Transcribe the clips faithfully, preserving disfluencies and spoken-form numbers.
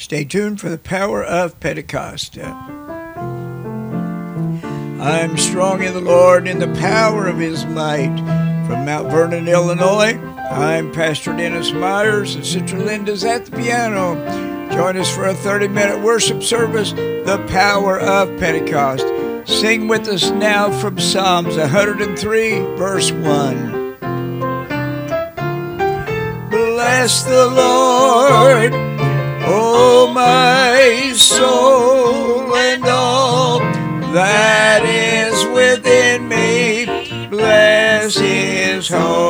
Stay tuned for the power of Pentecost. Uh, I'm strong in the Lord, in the power of his might. From Mount Vernon, Illinois, I'm Pastor Dennis Myers, and Sister Linda's at the piano. Join us for a thirty-minute worship service, the power of Pentecost. Sing with us now from Psalms one hundred three, verse one. Bless the Lord, O my soul, and all that is within me. Bless his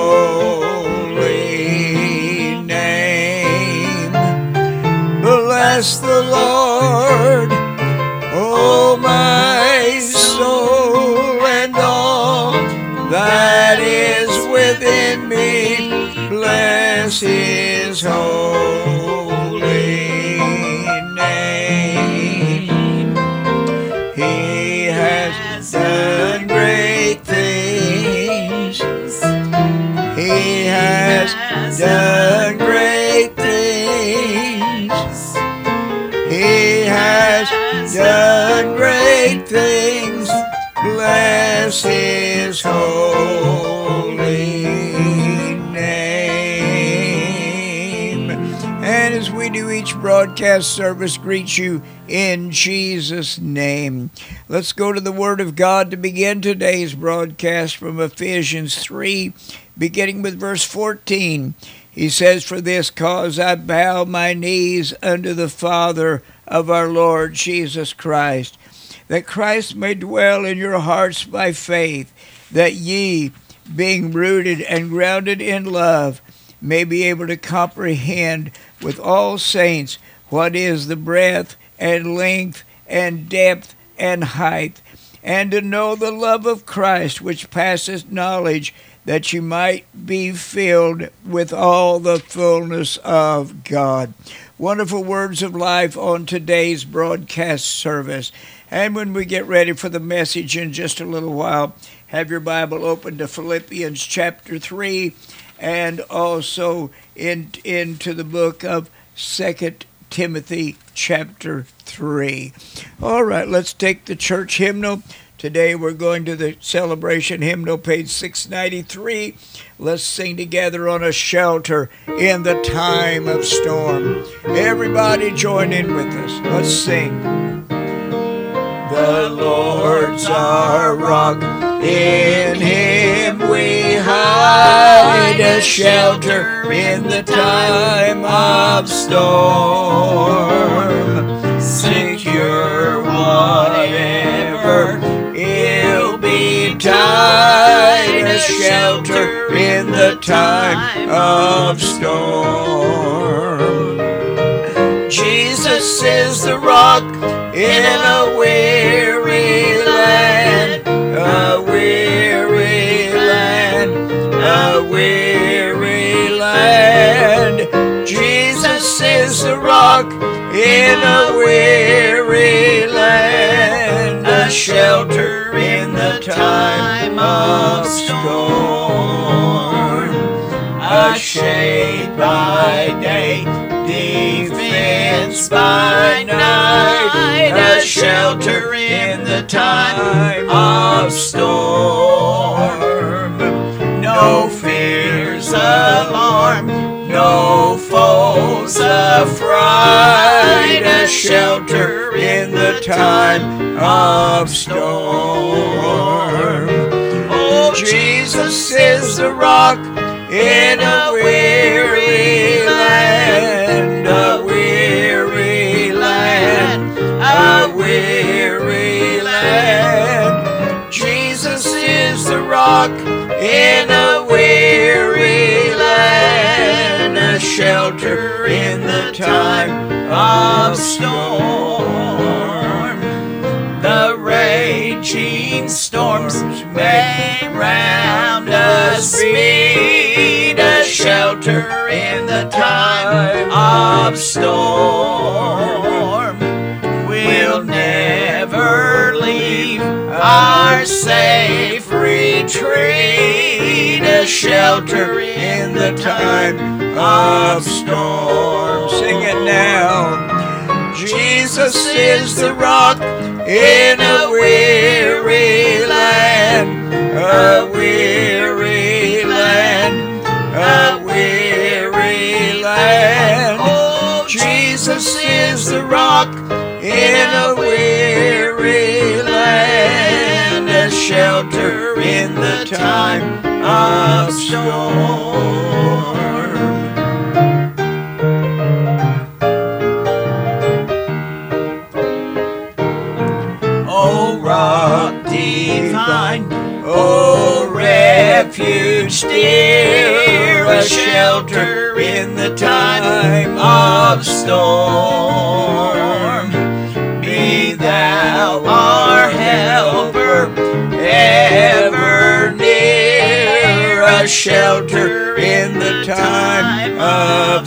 holy name. Bless the Lord, O my soul, and all that is within me. Bless his holy name. He has done great things. He has done great things. He has done great things. Bless his holy name. And as we do each broadcast service, greet you in Jesus' name. Let's go to the Word of God to begin today's broadcast from Ephesians three, beginning with verse fourteen. He says, "For this cause I bow my knees unto the Father of our Lord Jesus Christ, that Christ may dwell in your hearts by faith, that ye, being rooted and grounded in love, may be able to comprehend with all saints what is the breadth and length and depth and height, and to know the love of Christ which passeth knowledge, that you might be filled with all the fullness of God." Wonderful words of life on today's broadcast service. And when we get ready for the message in just a little while, have your Bible open to Philippians chapter three, and also in, into the book of Second Timothy chapter three. All right, let's take the church hymnal. Today we're going to the celebration hymnal, page six ninety-three. Let's sing together on a shelter in the time of storm. Everybody join in with us. Let's sing. The Lord's our rock, in him we hide, a shelter in the time of storm. Secure whatever ill betide, a shelter in the time of storm. Jesus is the rock in a weary land, a weary land, a weary land. Jesus is the rock in a weary land, a shelter in the time of storm, a shade by day, defense by night, a shelter in the time of storm. No fears alarm, no foes affright, a shelter in the time of storm. Oh, Jesus is the rock in a weary land, a weary land, a weary land. Jesus is the rock in a weary land, a shelter in the time of storm. The raging storms may round us beat, a shelter in the time of storm. We'll never leave our safe retreat, a shelter in the time of storm. Sing it now. Jesus is the rock in a weary land, a weary land, a weary land. Oh, Jesus is the rock in a weary land, a shelter in the time of storm. O rock divine, O refuge dear, a shelter in the time of storm. Be thou our helper, ever near, a shelter in the time of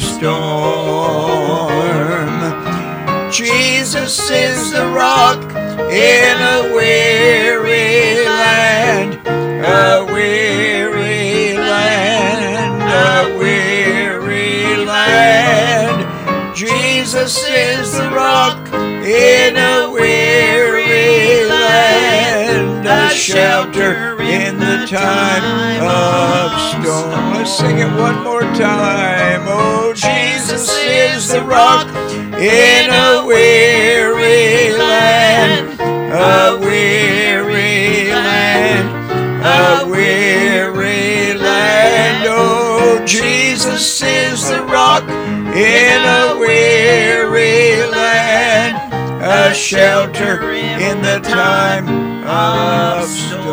storm. Jesus is the rock in a weary land, a weary land, a weary land. Jesus is the rock in a weary land, a shelter in the time of storm. Let's sing it one more time. Oh, Jesus is the rock in a weary land, a weary land, a weary land. Oh, Jesus is the rock in a weary land, a shelter in the time of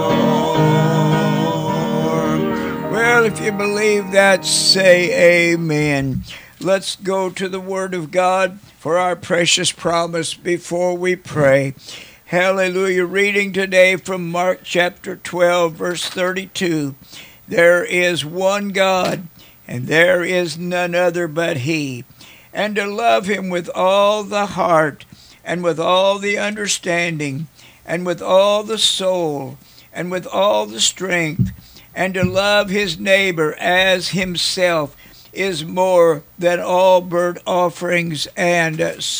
storm. Well, if you believe that, say amen. Let's go to the Word of God for our precious promise before we pray. Hallelujah. Reading today from Mark chapter twelve, verse thirty-two. There is one God, and there is none other but He. And to love Him with all the heart, and with all the understanding, and with all the soul, and with all the strength, and to love his neighbor as himself, is more than all burnt offerings and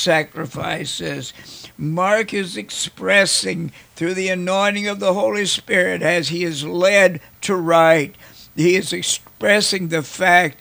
sacrifices. Mark is expressing through the anointing of the Holy Spirit as he is led to write. He is expressing the fact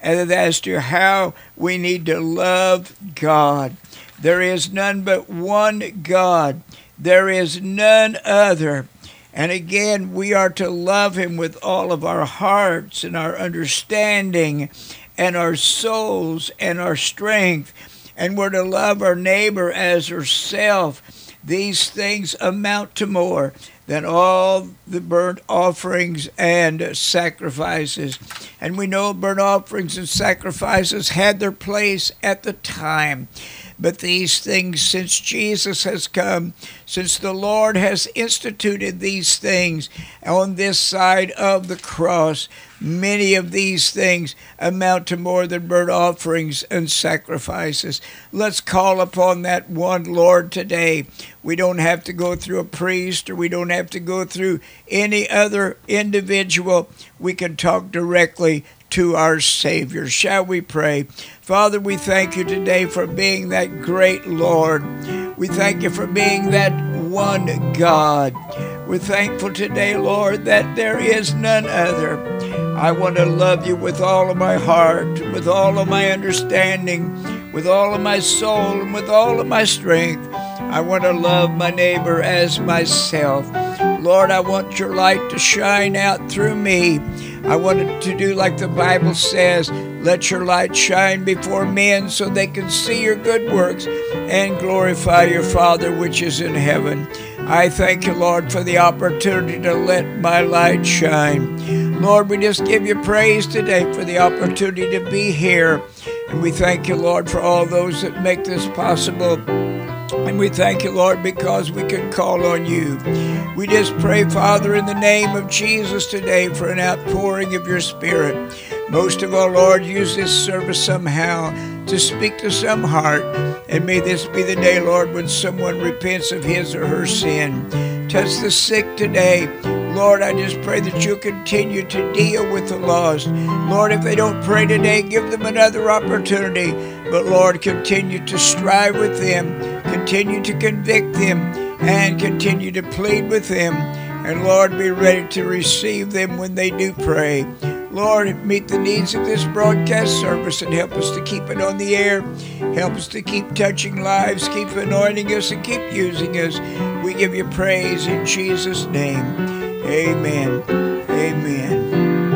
as to how we need to love God. There is none but one God. There is none other. And again, we are to love him with all of our hearts and our understanding and our souls and our strength. And we're to love our neighbor as ourselves. These things amount to more than all the burnt offerings and sacrifices. And we know burnt offerings and sacrifices had their place at the time. But these things, since Jesus has come, since the Lord has instituted these things on this side of the cross, many of these things amount to more than burnt offerings and sacrifices. Let's call upon that one Lord today. We don't have to go through a priest, or we don't have to go through any other individual. We can talk directly to our Savior. Shall we pray? Father, we thank you today for being that great Lord. We thank you for being that one God. We're thankful today, Lord, that there is none other. I want to love you with all of my heart, with all of my understanding, with all of my soul, and with all of my strength. I want to love my neighbor as myself. Lord, I want your light to shine out through me. I want it to do like the Bible says, let your light shine before men so they can see your good works and glorify your Father which is in heaven. I thank you, Lord, for the opportunity to let my light shine. Lord, we just give you praise today for the opportunity to be here. And we thank you, Lord, for all those that make this possible. And we thank you, Lord, because we can call on you. We just pray, Father, in the name of Jesus today for an outpouring of your Spirit. Most of all, Lord, use this service somehow to speak to some heart. And may this be the day, Lord, when someone repents of his or her sin. Touch the sick today. Lord, I just pray that you'll continue to deal with the lost. Lord, if they don't pray today, give them another opportunity. But Lord, continue to strive with them. Continue continue to convict them and continue to plead with them. And Lord, be ready to receive them when they do pray. Lord, meet the needs of this broadcast service and help us to keep it on the air. Help us to keep touching lives, keep anointing us, and keep using us. We give you praise in Jesus' name. Amen. Amen.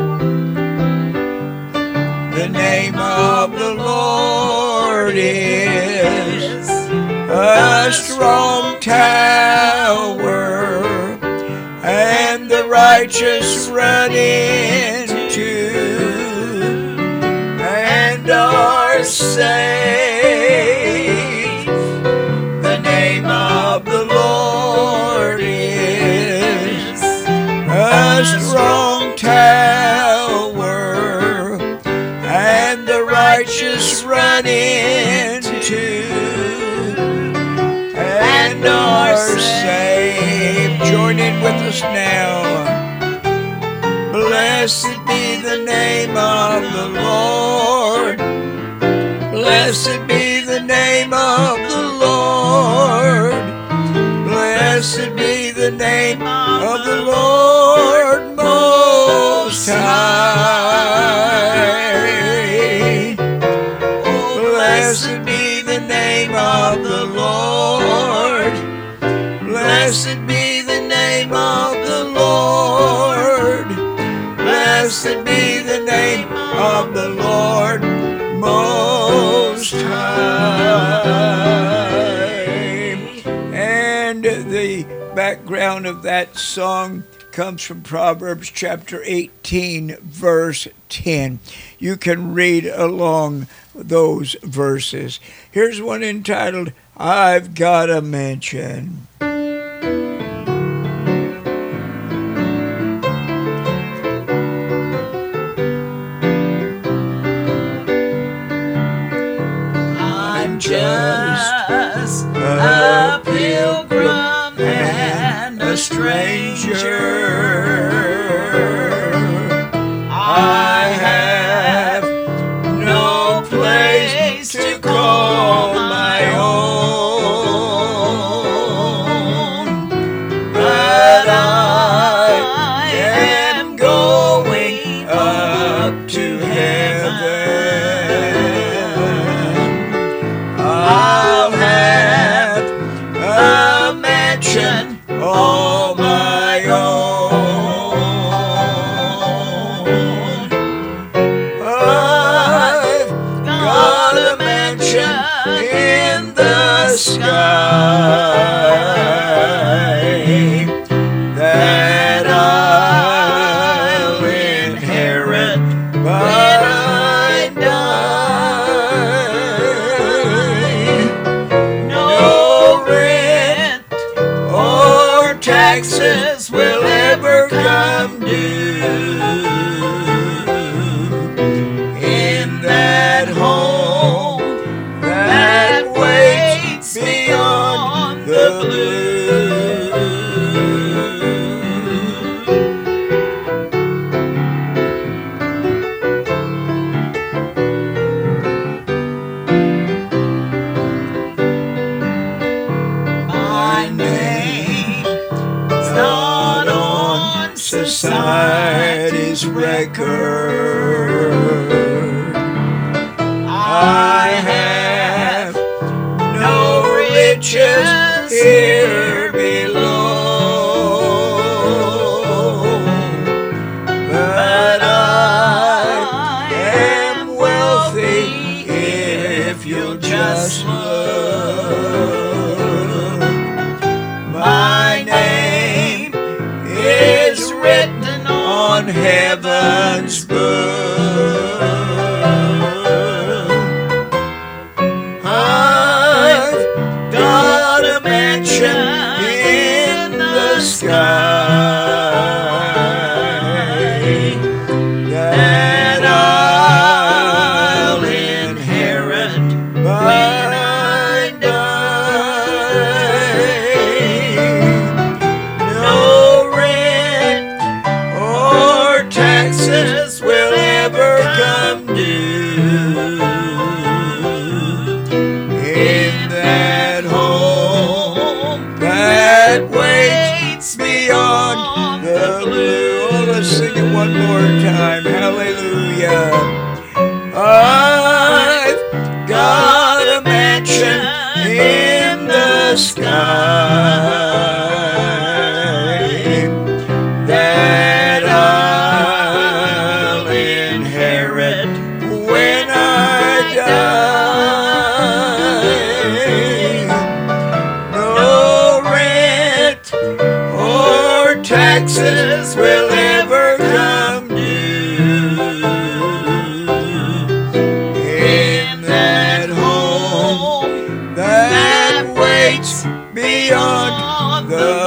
The name of the Lord is a strong tower, and the righteous run into and are saved. The name of the Lord is a strong tower, and the righteous run into and are saved. Join in with us now. Blessed be the name of the Lord. Blessed be the name of the Lord. Blessed be the name of the Lord Most High. Blessed be the name of the Lord. Blessed be the name of the Lord. Blessed be the name of the Lord Most High. And the background of that song comes from Proverbs chapter eighteen, verse ten. You can read along those verses. Here's one entitled, I've Got a Mansion. Just a pilgrim and a stranger. I have no place to call my own, but I am going up to heaven. I'll have a mansion all my own. I've got a mansion in the sky that I'll inherit when I die. No rent or taxes will ever come due in that home that waits beyond the blue. My name's not on society's record. I have no riches here below, but I am wealthy if you'll just look. My name is written on heaven's book. I've got a mansion in the sky that I'll inherit when I die. taxes will ever come due. In that home that waits beyond the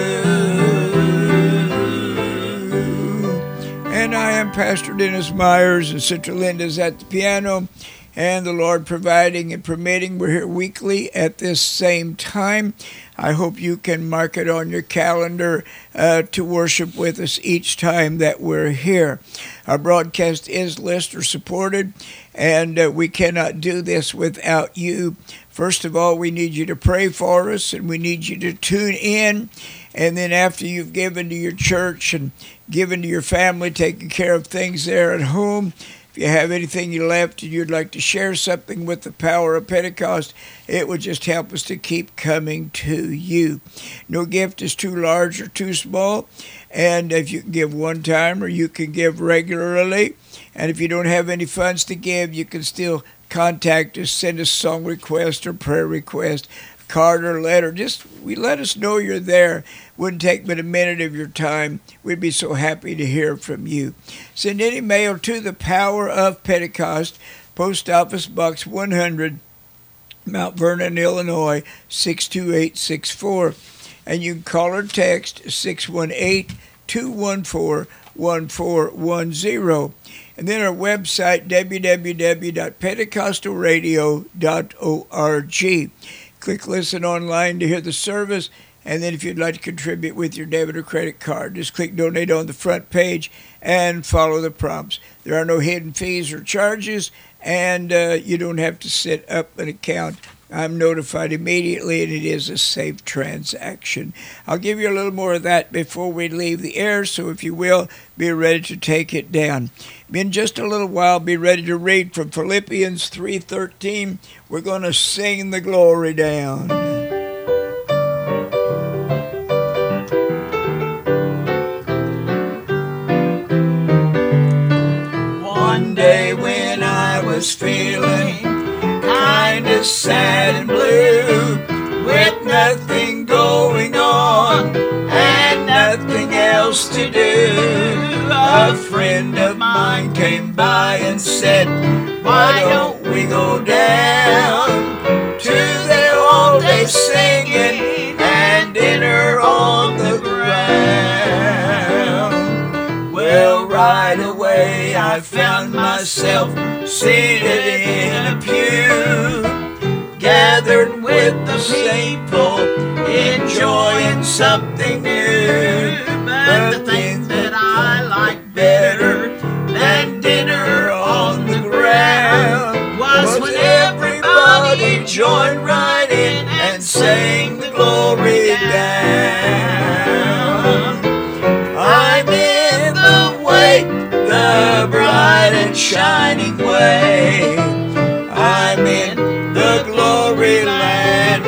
blue. And I am Pastor Dennis Myers, and Sister Linda's at the piano. And the Lord providing and permitting, we're here weekly at this same time. I hope you can mark it on your calendar uh, to worship with us each time that we're here. Our broadcast is listener supported, and uh, we cannot do this without you. First of all, we need you to pray for us, and we need you to tune in. And then after you've given to your church and given to your family, taking care of things there at home, if you have anything you left and you'd like to share something with the power of Pentecost, it would just help us to keep coming to you. No gift is too large or too small. And if you can give one time or you can give regularly, and if you don't have any funds to give, you can still contact us, send us song request or prayer request, card or letter. Just we let us know you're there. Wouldn't take but a minute of your time. We'd be so happy to hear from you. Send any mail to the Power of Pentecost, Post Office Box one hundred, Mount Vernon, Illinois, six two eight six four. And you can call or text six one eight, two one four, one four one zero. And then our website, w w w dot pentecostal radio dot org. Click Listen Online to hear the service. And then if you'd like to contribute with your debit or credit card, just click Donate on the front page and follow the prompts. There are no hidden fees or charges, and uh, you don't have to set up an account. I'm notified immediately, and it is a safe transaction. I'll give you a little more of that before we leave the air, so if you will, be ready to take it down. In just a little while, be ready to read from Philippians three thirteen. We're going to sing the glory down. One day when I was feeling kinda sad and blue, with nothing going on and nothing else to do, a friend of mine came by and said, why don't we go down to their all-day singing and dinner on the ground? Well, right away I found myself seated in a pew, gathered with the people, enjoying something new. But the thing that I like better than dinner on the ground was when everybody joined right in and sang the glory down. I'm in the way, the bright and shining way. I'm in the glory land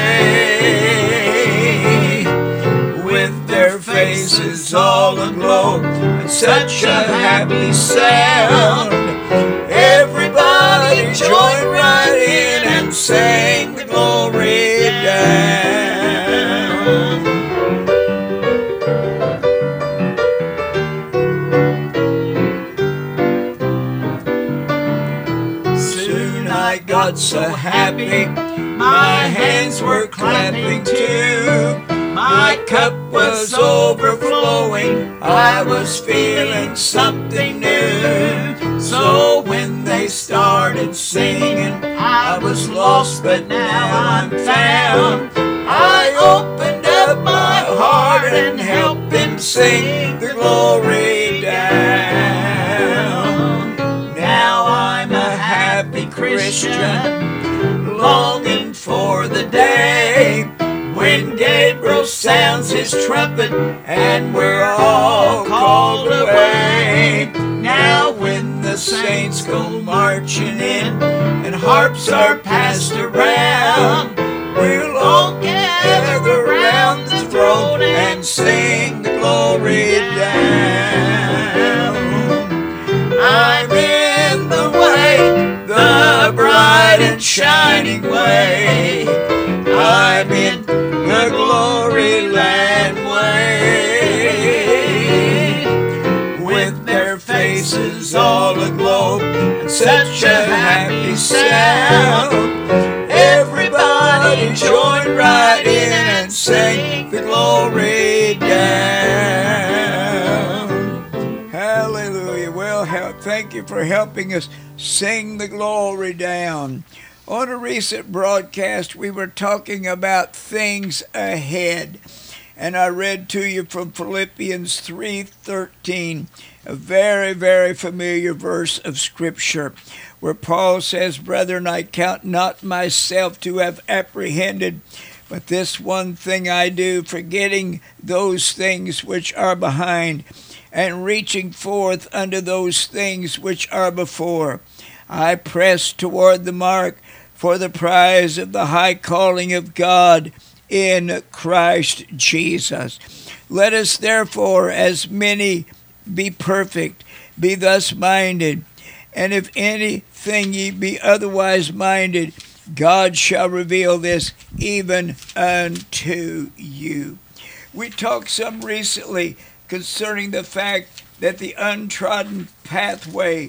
way. With their faces all aglow and such a happy sound, everybody joined right in and sang the glory down. I got so happy, my hands were clapping too. My cup was overflowing, I was feeling something new. So when they started singing, I was lost, but now I'm found. I opened up my heart and helped them sing the glory down. Now I'm a happy Christian, longing for the day when Gabriel sounds his trumpet and we're all called away. Now when the saints go marching in and harps are passed around, we'll all gather around the throne and sing the glory down. I'm in the way, the bright and shining way. I'm in the glory land way. everybody join right in and sing the glory down. Hallelujah. Well, thank you for helping us sing the glory down. On a recent broadcast, we were talking about things ahead. And I read to you from Philippians three thirteen, a very, very familiar verse of Scripture, where Paul says, Brethren, I count not myself to have apprehended, but this one thing I do, forgetting those things which are behind, and reaching forth unto those things which are before. I press toward the mark for the prize of the high calling of God in Christ Jesus. Let us therefore, as many, be perfect, be thus minded. And if anything ye be otherwise minded, God shall reveal this even unto you. We talked some recently concerning the fact that the untrodden pathway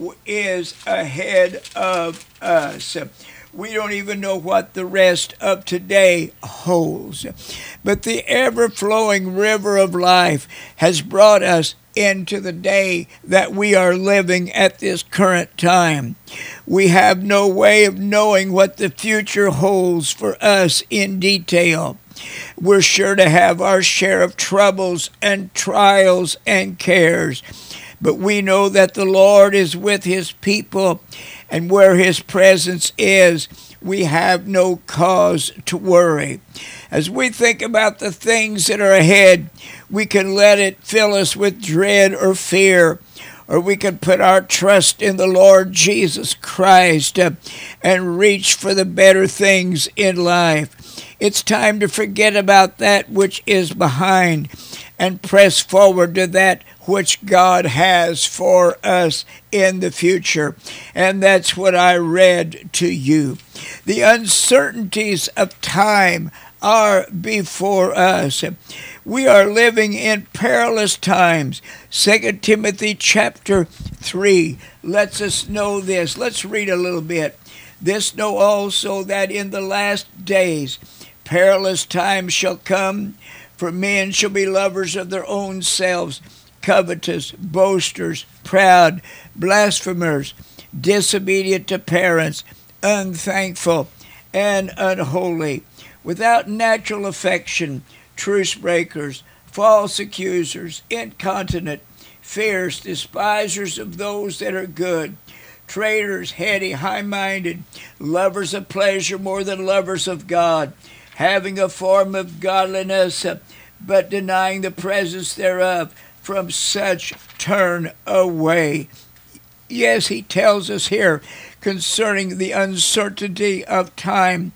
is ahead of us. We don't even know what the rest of today holds. But the ever-flowing river of life has brought us into the day that we are living at this current time. We have no way of knowing what the future holds for us in detail. We're sure to have our share of troubles and trials and cares. But we know that the Lord is with his people, and where his presence is, we have no cause to worry. As we think about the things that are ahead, we can let it fill us with dread or fear, or we can put our trust in the Lord Jesus Christ uh, and reach for the better things in life. It's time to forget about that which is behind and press forward to that which God has for us in the future. And that's what I read to you. The uncertainties of time are before us. We are living in perilous times. Second Timothy chapter three lets us know this. Let's read a little bit. This know also, that in the last days perilous times shall come, for men shall be lovers of their own selves, covetous, boasters, proud, blasphemers, disobedient to parents, unthankful, and unholy, without natural affection, truce breakers, false accusers, incontinent, fierce, despisers of those that are good, traitors, heady, high-minded, lovers of pleasure more than lovers of God, having a form of godliness, but denying the presence thereof. From such turn away. Yes, he tells us here concerning the uncertainty of time.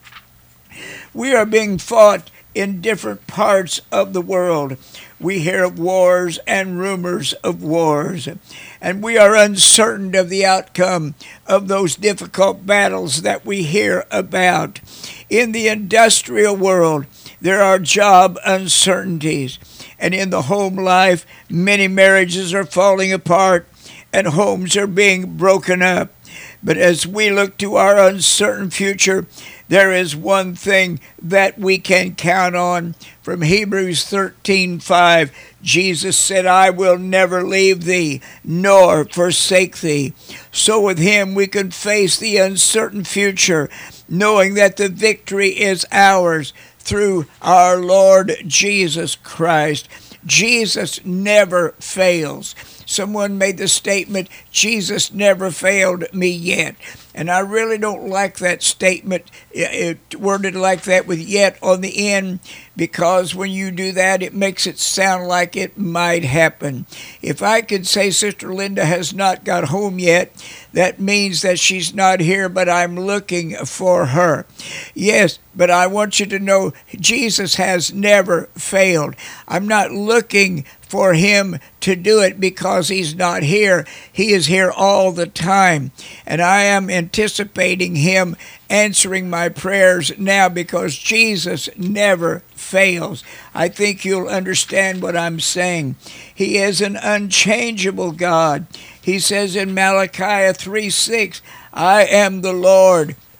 We are being fought in different parts of the world. We hear of wars and rumors of wars, and we are uncertain of the outcome of those difficult battles that we hear about. In the industrial world, there are job uncertainties, and in the home life, many marriages are falling apart and homes are being broken up. But as we look to our uncertain future, there is one thing that we can count on. From Hebrews thirteen five, Jesus said, I will never leave thee, nor forsake thee. So with him we can face the uncertain future, knowing that the victory is ours through our Lord Jesus Christ. Jesus never fails. Someone made the statement, Jesus never failed me yet. And I really don't like that statement, it, worded like that with yet on the end, because when you do that, it makes it sound like it might happen. If I could say Sister Linda has not got home yet, that means that she's not here, but I'm looking for her. Yes, but I want you to know Jesus has never failed. I'm not looking for him to do it because he's not here. He is here all the time. And I am anticipating him answering my prayers now because Jesus never fails. I think you'll understand what I'm saying. He is an unchangeable God. He says in Malachi three six, I am the Lord.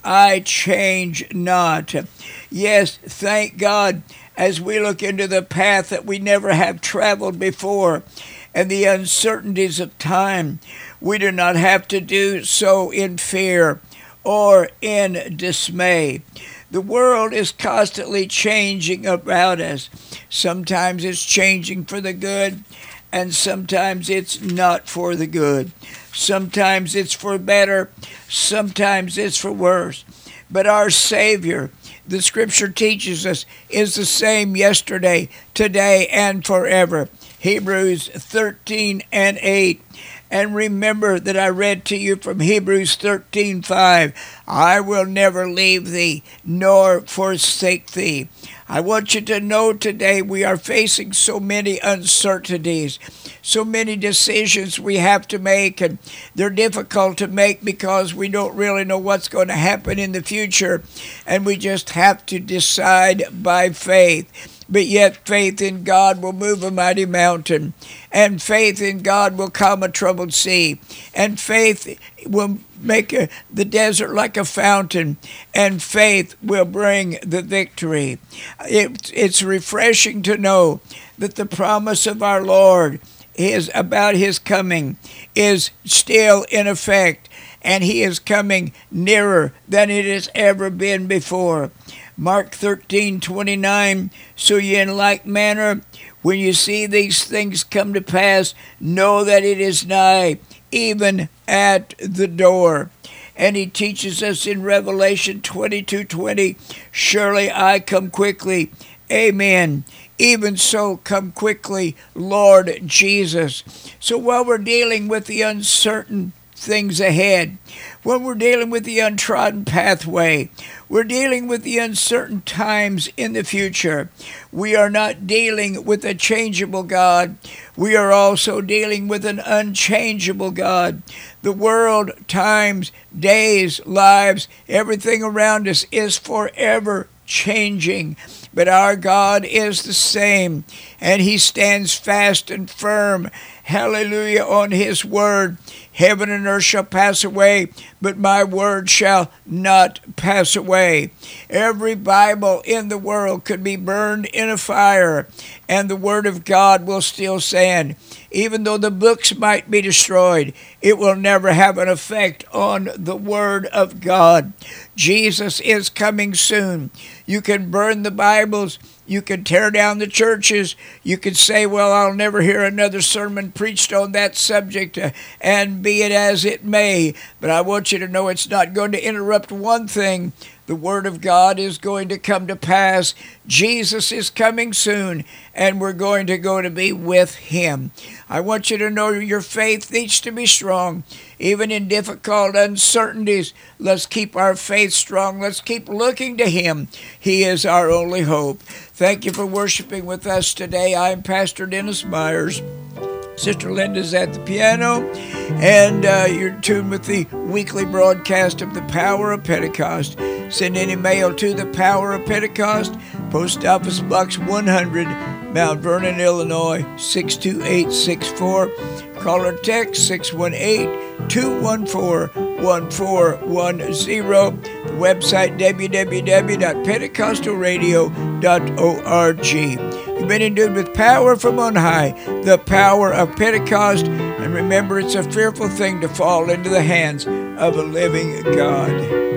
I change not. Yes, thank God, as we look into the path that we never have traveled before and the uncertainties of time, we do not have to do so in fear or in dismay. The world is constantly changing about us. Sometimes it's changing for the good, and sometimes it's not for the good. Sometimes it's for better, sometimes it's for worse. But our Savior, the Scripture teaches us, is the same yesterday, today, and forever. Hebrews thirteen and eight. And remember that I read to you from Hebrews thirteen five. I will never leave thee, nor forsake thee. I want you to know today we are facing so many uncertainties, so many decisions we have to make, and they're difficult to make because we don't really know what's going to happen in the future, and we just have to decide by faith. But yet faith in God will move a mighty mountain, and faith in God will calm a troubled sea, and faith will make a, the desert like a fountain, and faith will bring the victory. It, it's refreshing to know that the promise of our Lord is about his coming is still in effect, and he is coming nearer than it has ever been before. Mark thirteen twenty-nine, so ye in like manner, when you see these things come to pass, know that it is nigh, even at the door. And he teaches us in Revelation twenty-two twenty, surely I come quickly. Amen. Even so, come quickly, Lord Jesus. So while we're dealing with the uncertain things ahead, when we're dealing with the untrodden pathway, we're dealing with the uncertain times in the future, we are not dealing with a changeable God. We are also dealing with an unchangeable God. The world, times, days, lives, everything around us is forever changing. But our God is the same, and he stands fast and firm, hallelujah, on his word. Heaven and earth shall pass away, but my word shall not pass away. Every Bible in the world could be burned in a fire, and the word of God will still stand. Even though the books might be destroyed, it will never have an effect on the word of God. Jesus is coming soon. You can burn the Bibles. You can tear down the churches. You can say, well, I'll never hear another sermon preached on that subject, uh, and be it as it may. But I want you to know it's not going to interrupt one thing. The Word of God is going to come to pass. Jesus is coming soon, and we're going to go to be with him. I want you to know your faith needs to be strong. Even in difficult uncertainties, let's keep our faith strong. Let's keep looking to him. He is our only hope. Thank you for worshiping with us today. I'm Pastor Dennis Myers. Sister Linda's at the piano, and uh, you're tuned with the weekly broadcast of the Power of Pentecost. Send any mail to the Power of Pentecost, Post Office Box one hundred, Mount Vernon, Illinois, six two eight six four. Call or text six one eight, two one four, one four one zero. The website w w w dot pentecostal radio dot org. You've been endued with power from on high, the power of Pentecost. And remember, it's a fearful thing to fall into the hands of a living God.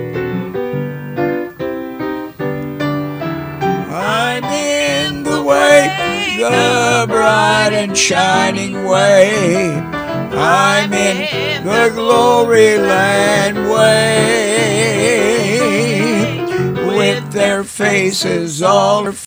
I'm in the way, the bright and shining way. I'm in the glory land way, with their faces all